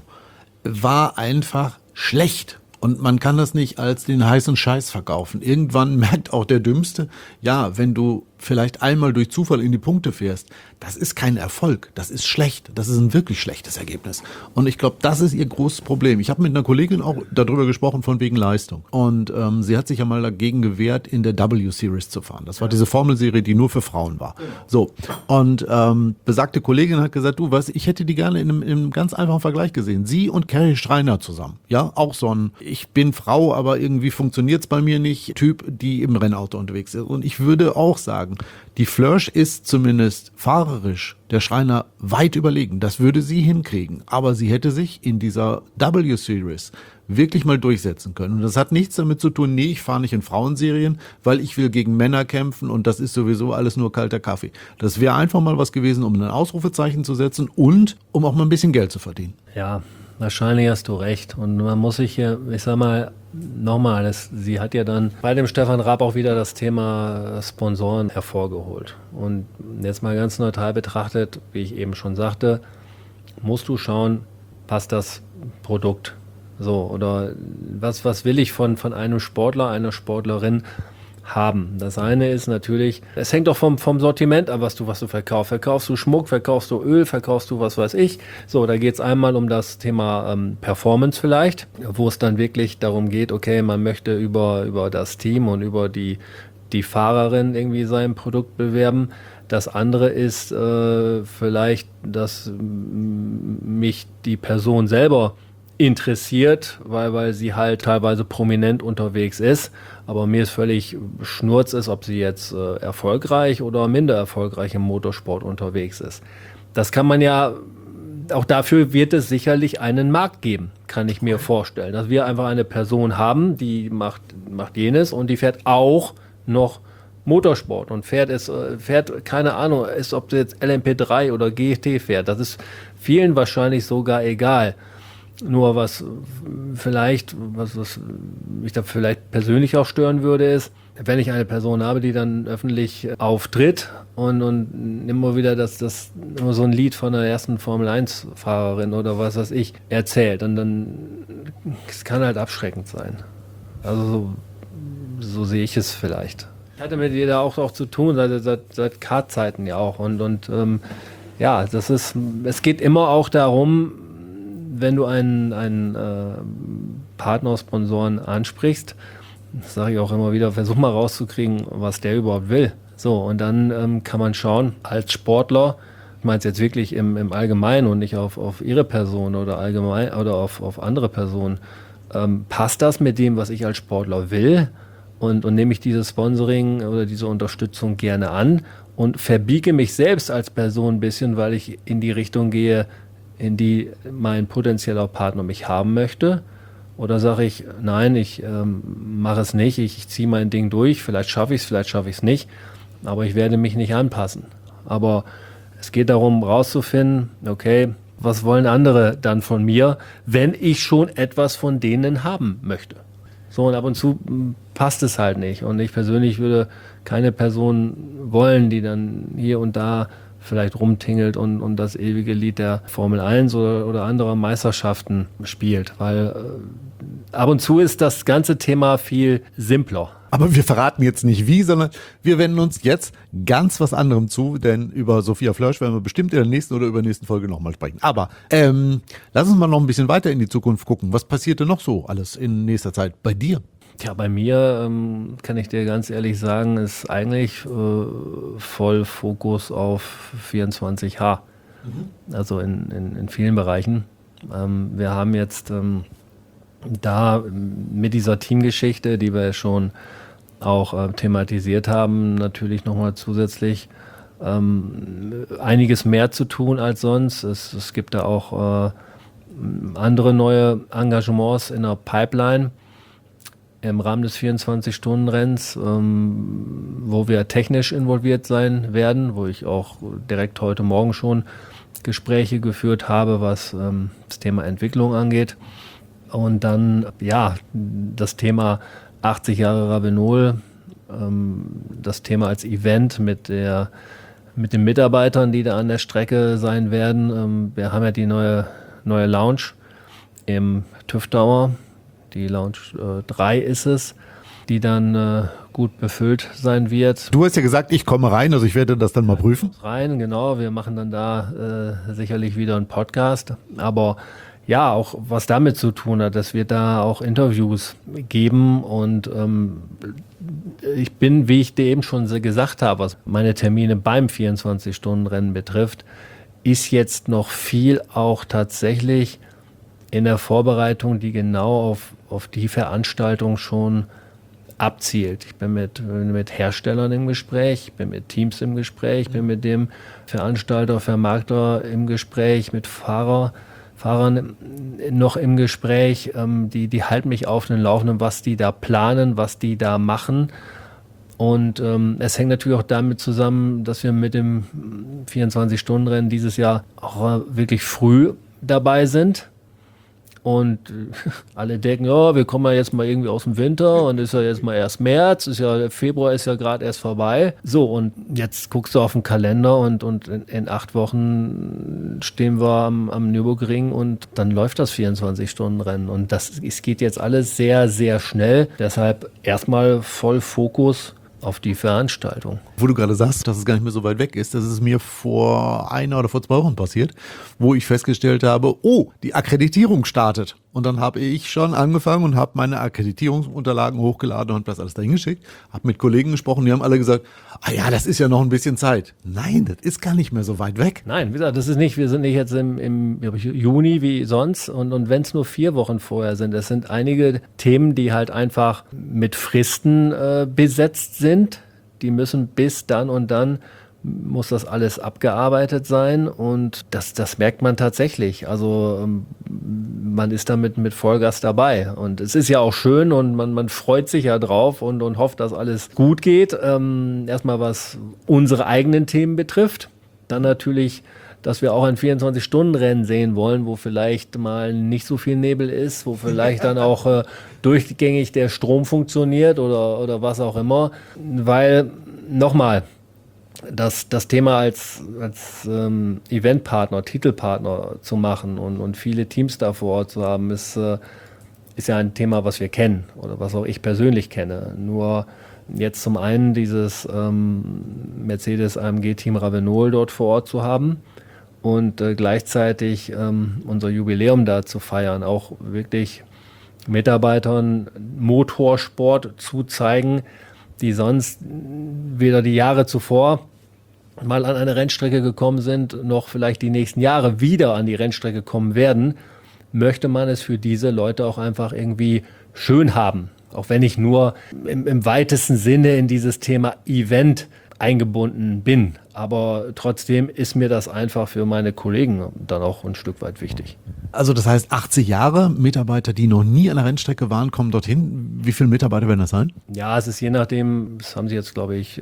war einfach schlecht. Und man kann das nicht als den heißen Scheiß verkaufen. Irgendwann merkt auch der Dümmste, ja, wenn du vielleicht einmal durch Zufall in die Punkte fährst, das ist kein Erfolg, das ist schlecht, das ist ein wirklich schlechtes Ergebnis. Und ich glaube, das ist ihr großes Problem. Ich habe mit einer Kollegin auch darüber gesprochen, von wegen Leistung. Und sie hat sich ja mal dagegen gewehrt, in der W-Series zu fahren. Das war diese Formelserie, die nur für Frauen war. So, und besagte Kollegin hat gesagt, du weißt, ich hätte die gerne in einem ganz einfachen Vergleich gesehen. Sie und Carrie Schreiner zusammen. Ja, auch so ein, ich bin Frau, aber irgendwie funktioniert's bei mir nicht, Typ, die im Rennauto unterwegs ist. Und ich würde auch sagen, die Flörsch ist zumindest fahrerisch der Schreiner weit überlegen. Das würde sie hinkriegen. Aber sie hätte sich in dieser W-Series wirklich mal durchsetzen können. Und das hat nichts damit zu tun, nee, ich fahre nicht in Frauenserien, weil ich will gegen Männer kämpfen und das ist sowieso alles nur kalter Kaffee. Das wäre einfach mal was gewesen, um ein Ausrufezeichen zu setzen und um auch mal ein bisschen Geld zu verdienen. Ja, wahrscheinlich hast du recht. Und man muss sich hier, ich sag mal, nochmal, sie hat ja dann bei dem Stefan Raab auch wieder das Thema Sponsoren hervorgeholt. Und jetzt mal ganz neutral betrachtet, wie ich eben schon sagte, musst du schauen, passt das Produkt so oder was will ich von einem Sportler, einer Sportlerin haben. Das eine ist natürlich, es hängt doch vom Sortiment an, was du verkaufst. Verkaufst du Schmuck, verkaufst du Öl, verkaufst du was weiß ich. So, da geht es einmal um das Thema Performance vielleicht, wo es dann wirklich darum geht, okay, man möchte über das Team und über die Fahrerin irgendwie sein Produkt bewerben. Das andere ist vielleicht, dass mich die Person selber interessiert, weil sie halt teilweise prominent unterwegs ist. Aber mir ist völlig Schnurz ist, ob sie jetzt erfolgreich oder minder erfolgreich im Motorsport unterwegs ist. Das kann man ja, auch dafür wird es sicherlich einen Markt geben, kann ich mir vorstellen. Dass wir einfach eine Person haben, die macht jenes und die fährt auch noch Motorsport und fährt, keine Ahnung, ob sie jetzt LMP3 oder GT fährt. Das ist vielen wahrscheinlich sogar egal. Nur was mich da vielleicht persönlich auch stören würde, ist, wenn ich eine Person habe, die dann öffentlich auftritt und immer wieder immer so ein Lied von der ersten Formel-1-Fahrerin oder was weiß ich erzählt, und dann es kann halt abschreckend sein. Also so sehe ich es vielleicht. Ich hatte mit ihr da auch zu tun, seit Kart-Zeiten ja auch. Ja, es geht immer auch darum, wenn du einen Partner, Sponsoren ansprichst, das sage ich auch immer wieder, versuch mal rauszukriegen, was der überhaupt will. So, und dann kann man schauen, als Sportler, ich meine es jetzt wirklich im Allgemeinen und nicht auf ihre Person oder allgemein oder auf andere Personen, passt das mit dem, was ich als Sportler will? Und nehme ich dieses Sponsoring oder diese Unterstützung gerne an und verbiege mich selbst als Person ein bisschen, weil ich in die Richtung gehe, in die mein potenzieller Partner mich haben möchte? Oder sage ich, nein, ich mache es nicht, ich ziehe mein Ding durch, vielleicht schaffe ich es nicht, aber ich werde mich nicht anpassen. Aber es geht darum, rauszufinden, okay, was wollen andere dann von mir, wenn ich schon etwas von denen haben möchte? So, und ab und zu passt es halt nicht. Und ich persönlich würde keine Person wollen, die dann hier und da vielleicht rumtingelt und das ewige Lied der Formel 1 oder anderer Meisterschaften spielt. Weil ab und zu ist das ganze Thema viel simpler. Aber wir verraten jetzt nicht wie, sondern wir wenden uns jetzt ganz was anderem zu, denn über Sophia Flörsch werden wir bestimmt in der nächsten oder übernächsten Folge nochmal sprechen. Aber lass uns mal noch ein bisschen weiter in die Zukunft gucken. Was passiert denn noch so alles in nächster Zeit bei dir? Tja, bei mir, kann ich dir ganz ehrlich sagen, ist eigentlich voll Fokus auf 24H. Also in vielen Bereichen. Wir haben jetzt da mit dieser Teamgeschichte, die wir schon auch thematisiert haben, natürlich nochmal zusätzlich einiges mehr zu tun als sonst. Es gibt da auch andere neue Engagements in der Pipeline im Rahmen des 24-Stunden-Renns, wo wir technisch involviert sein werden, wo ich auch direkt heute Morgen schon Gespräche geführt habe, was das Thema Entwicklung angeht. Und dann, ja, das Thema 80 Jahre Ravenol, das Thema als Event mit den Mitarbeitern, die da an der Strecke sein werden. Wir haben ja die neue Lounge im TÜV Tower, die Lounge 3 ist es, die dann gut befüllt sein wird. Du hast ja gesagt, ich komme rein, also ich werde das dann mal prüfen. Rein, genau, wir machen dann da sicherlich wieder einen Podcast, aber ja, auch was damit zu tun hat, dass wir da auch Interviews geben und ich bin, wie ich dir eben schon gesagt habe, was meine Termine beim 24-Stunden-Rennen betrifft, ist jetzt noch viel auch tatsächlich in der Vorbereitung, die genau auf die Veranstaltung schon abzielt. Ich bin mit Herstellern im Gespräch, ich bin mit Teams im Gespräch, ich bin mit dem Veranstalter, Vermarkter im Gespräch, mit Fahrern noch im Gespräch, die halten mich auf den Laufenden, was die da planen, was die da machen. Und es hängt natürlich auch damit zusammen, dass wir mit dem 24-Stunden-Rennen dieses Jahr auch wirklich früh dabei sind. Und alle denken, ja, wir kommen ja jetzt mal irgendwie aus dem Winter und ist ja jetzt mal erst März, Februar ist ja gerade erst vorbei. So, und jetzt guckst du auf den Kalender und in 8 Wochen stehen wir am Nürburgring und dann läuft das 24-Stunden-Rennen. Und es geht jetzt alles sehr, sehr schnell. Deshalb erstmal voll Fokus auf die Veranstaltung. Wo du gerade sagst, dass es gar nicht mehr so weit weg ist, das ist mir vor 1 oder vor 2 Wochen passiert, wo ich festgestellt habe, oh, die Akkreditierung startet. Und dann habe ich schon angefangen und habe meine Akkreditierungsunterlagen hochgeladen und das alles dahin geschickt, habe mit Kollegen gesprochen, die haben alle gesagt, ah ja, das ist ja noch ein bisschen Zeit. Nein, das ist gar nicht mehr so weit weg. Nein, wie gesagt, wir sind nicht jetzt im Juni wie sonst und wenn es nur 4 Wochen vorher sind, es sind einige Themen, die halt einfach mit Fristen besetzt sind. Die müssen bis dann und dann muss das alles abgearbeitet sein und das merkt man tatsächlich. Also man ist damit mit Vollgas dabei und es ist ja auch schön und man freut sich ja drauf und hofft, dass alles gut geht. Erstmal was unsere eigenen Themen betrifft, dann natürlich dass wir auch ein 24-Stunden-Rennen sehen wollen, wo vielleicht mal nicht so viel Nebel ist, wo vielleicht dann auch durchgängig der Strom funktioniert oder was auch immer. Weil, nochmal, das Thema als Eventpartner, Titelpartner zu machen und viele Teams da vor Ort zu haben, ist ja ein Thema, was wir kennen oder was auch ich persönlich kenne. Nur jetzt zum einen dieses Mercedes-AMG-Team Ravenol dort vor Ort zu haben und gleichzeitig unser Jubiläum da zu feiern, auch wirklich Mitarbeitern Motorsport zu zeigen, die sonst weder die Jahre zuvor mal an eine Rennstrecke gekommen sind, noch vielleicht die nächsten Jahre wieder an die Rennstrecke kommen werden, möchte man es für diese Leute auch einfach irgendwie schön haben. Auch wenn ich nur im weitesten Sinne in dieses Thema Event eingebunden bin. Aber trotzdem ist mir das einfach für meine Kollegen dann auch ein Stück weit wichtig. Also das heißt 80 Jahre, Mitarbeiter, die noch nie an der Rennstrecke waren, kommen dorthin. Wie viele Mitarbeiter werden das sein? Ja, es ist je nachdem, das haben sie jetzt glaube ich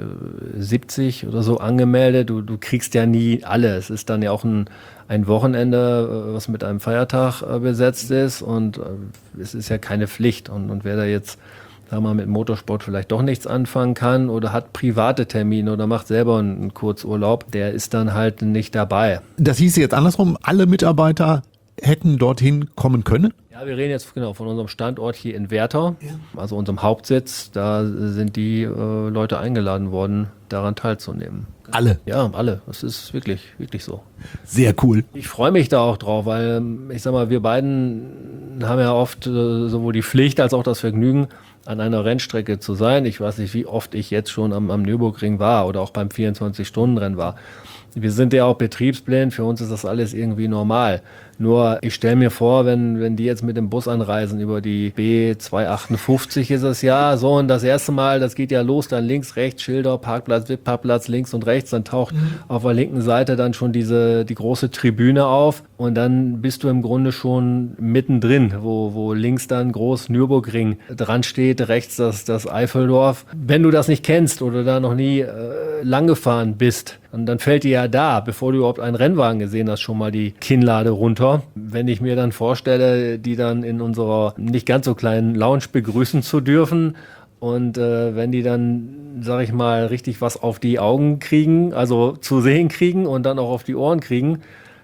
70 oder so angemeldet. Du kriegst ja nie alle. Es ist dann ja auch ein Wochenende, was mit einem Feiertag besetzt ist und es ist ja keine Pflicht. Und wer da jetzt, sagen wir mal, mit Motorsport vielleicht doch nichts anfangen kann oder hat private Termine oder macht selber einen Kurzurlaub, der ist dann halt nicht dabei. Das hieße jetzt andersrum, alle Mitarbeiter hätten dorthin kommen können? Ja, wir reden jetzt genau von unserem Standort hier in Werther, also unserem Hauptsitz. Da sind die Leute eingeladen worden, daran teilzunehmen. Alle? Ja, alle. Das ist wirklich, wirklich so. Sehr cool. Ich freue mich da auch drauf, weil ich sag mal, wir beiden haben ja oft sowohl die Pflicht als auch das Vergnügen, an einer Rennstrecke zu sein. Ich weiß nicht, wie oft ich jetzt schon am Nürburgring war oder auch beim 24-Stunden-Rennen war. Wir sind ja auch betriebsblind, für uns ist das alles irgendwie normal. Nur ich stelle mir vor, wenn die jetzt mit dem Bus anreisen über die B258 ist es ja so, und das erste Mal, das geht ja los, dann links, rechts, Schilder, Parkplatz, VIP-Parkplatz, links und rechts, dann taucht auf der linken Seite dann schon die große Tribüne auf und dann bist du im Grunde schon mittendrin, wo links dann groß Nürburgring dran steht, rechts das Eifeldorf. Wenn du das nicht kennst oder da noch nie lang gefahren bist, und dann fällt dir ja da, bevor du überhaupt einen Rennwagen gesehen hast, schon mal die Kinnlade runter. Wenn ich mir dann vorstelle, die dann in unserer nicht ganz so kleinen Lounge begrüßen zu dürfen und wenn die dann, sag ich mal, richtig was auf die Augen kriegen, also zu sehen kriegen und dann auch auf die Ohren kriegen,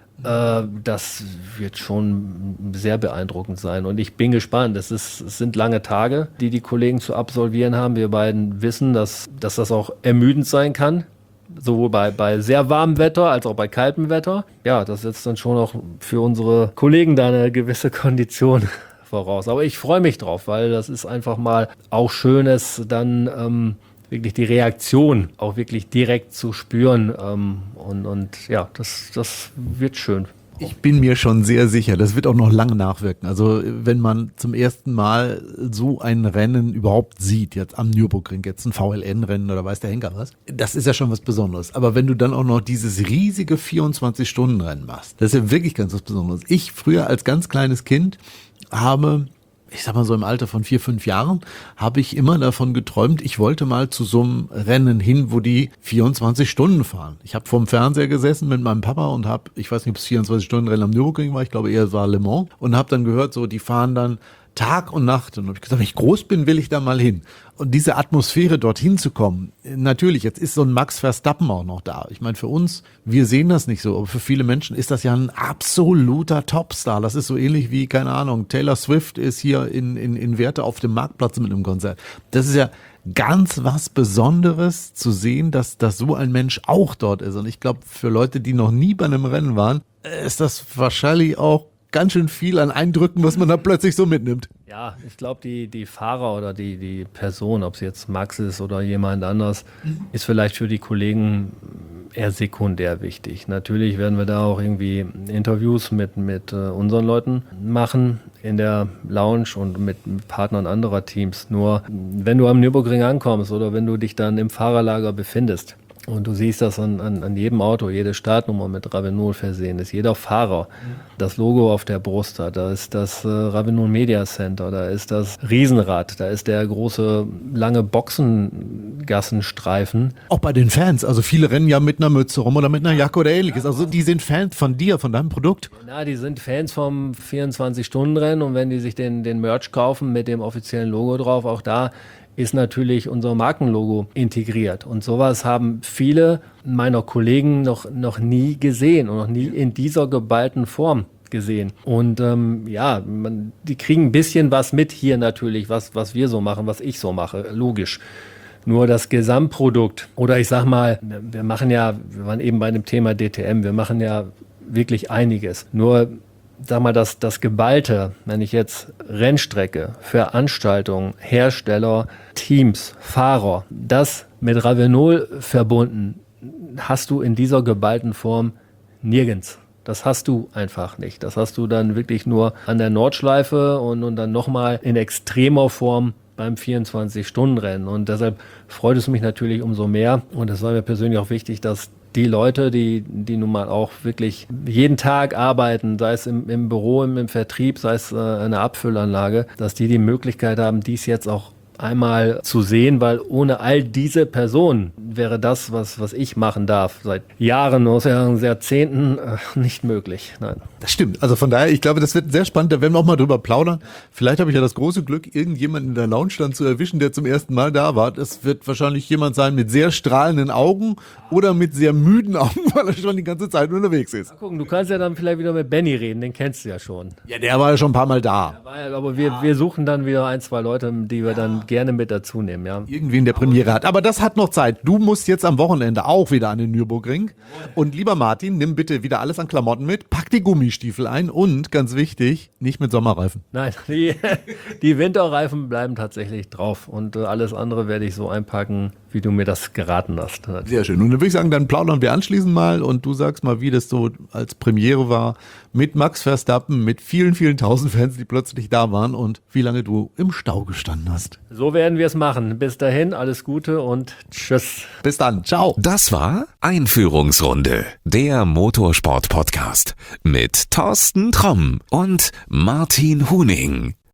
das wird schon sehr beeindruckend sein. Und ich bin gespannt. Es sind lange Tage, die Kollegen zu absolvieren haben. Wir beiden wissen, dass das auch ermüdend sein kann. Sowohl bei sehr warmem Wetter als auch bei kaltem Wetter. Ja, das setzt dann schon auch für unsere Kollegen da eine gewisse Kondition voraus. Aber ich freue mich drauf, weil das ist einfach mal auch Schönes, dann wirklich die Reaktion auch wirklich direkt zu spüren. Und ja, das wird schön. Ich bin mir schon sehr sicher, das wird auch noch lange nachwirken. Also wenn man zum ersten Mal so ein Rennen überhaupt sieht, jetzt am Nürburgring, jetzt ein VLN-Rennen oder weiß der Henker was, das ist ja schon was Besonderes. Aber wenn du dann auch noch dieses riesige 24-Stunden-Rennen machst, das ist ja wirklich ganz was Besonderes. Ich früher als ganz kleines Kind habe, ich sag mal so im Alter von 4, 5 Jahren, habe ich immer davon geträumt, ich wollte mal zu so einem Rennen hin, wo die 24 Stunden fahren. Ich habe vorm Fernseher gesessen mit meinem Papa und habe, ich weiß nicht, ob es 24-Stunden-Rennen am Nürburgring war, ich glaube eher es war Le Mans, und habe dann gehört, so die fahren dann Tag und Nacht. Und habe ich gesagt, wenn ich groß bin, will ich da mal hin. Und diese Atmosphäre, dorthin zu kommen, natürlich, jetzt ist so ein Max Verstappen auch noch da. Ich meine, für uns, wir sehen das nicht so, aber für viele Menschen ist das ja ein absoluter Topstar. Das ist so ähnlich wie, keine Ahnung, Taylor Swift ist hier in Werther auf dem Marktplatz mit einem Konzert. Das ist ja ganz was Besonderes zu sehen, dass so ein Mensch auch dort ist. Und ich glaube, für Leute, die noch nie bei einem Rennen waren, ist das wahrscheinlich auch ganz schön viel an Eindrücken, was man da plötzlich so mitnimmt. Ja, ich glaube, die Fahrer oder die Person, ob es jetzt Max ist oder jemand anders, ist vielleicht für die Kollegen eher sekundär wichtig. Natürlich werden wir da auch irgendwie Interviews mit unseren Leuten machen in der Lounge und mit Partnern anderer Teams. Nur wenn du am Nürburgring ankommst oder wenn du dich dann im Fahrerlager befindest, Und du siehst das an jedem Auto, jede Startnummer mit Ravenol versehen ist, jeder Fahrer das Logo auf der Brust hat, da ist das Ravenol Media Center, da ist das Riesenrad, da ist der große, lange Boxengassenstreifen. Auch bei den Fans, also viele rennen ja mit einer Mütze rum oder mit einer Jacke oder ähnliches, also die sind Fans von dir, von deinem Produkt. Na, die sind Fans vom 24-Stunden-Rennen und wenn die sich den Merch kaufen mit dem offiziellen Logo drauf, auch da ist natürlich unser Markenlogo integriert. Und sowas haben viele meiner Kollegen noch nie gesehen und noch nie in dieser geballten Form gesehen. Und die kriegen ein bisschen was mit hier natürlich, was wir so machen, was ich so mache, logisch. Nur das Gesamtprodukt, oder ich sag mal, wir waren eben bei dem Thema DTM, wir machen ja wirklich einiges. Nur sag mal, das Geballte, wenn ich jetzt Rennstrecke, Veranstaltungen, Hersteller, Teams, Fahrer, das mit Ravenol verbunden, hast du in dieser geballten Form nirgends. Das hast du einfach nicht. Das hast du dann wirklich nur an der Nordschleife und dann nochmal in extremer Form beim 24-Stunden-Rennen. Und deshalb freut es mich natürlich umso mehr. Und es war mir persönlich auch wichtig, dass die Leute, die nun mal auch wirklich jeden Tag arbeiten, sei es im Büro, im Vertrieb, sei es eine Abfüllanlage, dass die Möglichkeit haben, dies jetzt auch einmal zu sehen, weil ohne all diese Personen wäre das, was ich machen darf, seit Jahren, aus Jahrzehnten nicht möglich. Nein. Das stimmt. Also von daher, ich glaube, das wird sehr spannend. Da werden wir auch mal drüber plaudern. Vielleicht habe ich ja das große Glück, irgendjemanden in der Lounge dann zu erwischen, der zum ersten Mal da war. Es wird wahrscheinlich jemand sein mit sehr strahlenden Augen oder mit sehr müden Augen, weil er schon die ganze Zeit unterwegs ist. Mal gucken, du kannst ja dann vielleicht wieder mit Benny reden, den kennst du ja schon. Ja, der war ja schon ein paar Mal da. Aber wir suchen dann wieder 1, 2 Leute, die wir dann gerne mit dazu nehmen, ja. Irgendwie in der Premiere hat. Aber das hat noch Zeit. Du musst jetzt am Wochenende auch wieder an den Nürburgring. Und lieber Martin, nimm bitte wieder alles an Klamotten mit, pack die Gummistiefel ein und, ganz wichtig, nicht mit Sommerreifen. Nein, die Winterreifen bleiben tatsächlich drauf und alles andere werde ich so einpacken, wie du mir das geraten hast. Sehr schön. Und dann würde ich sagen, dann plaudern wir anschließend mal und du sagst mal, wie das so als Premiere war mit Max Verstappen, mit vielen, vielen tausend Fans, die plötzlich da waren und wie lange du im Stau gestanden hast. So werden wir es machen. Bis dahin, alles Gute und tschüss. Bis dann. Ciao. Das war Einführungsrunde, der Motorsport-Podcast mit Thorsten Tromm und Martin Huning.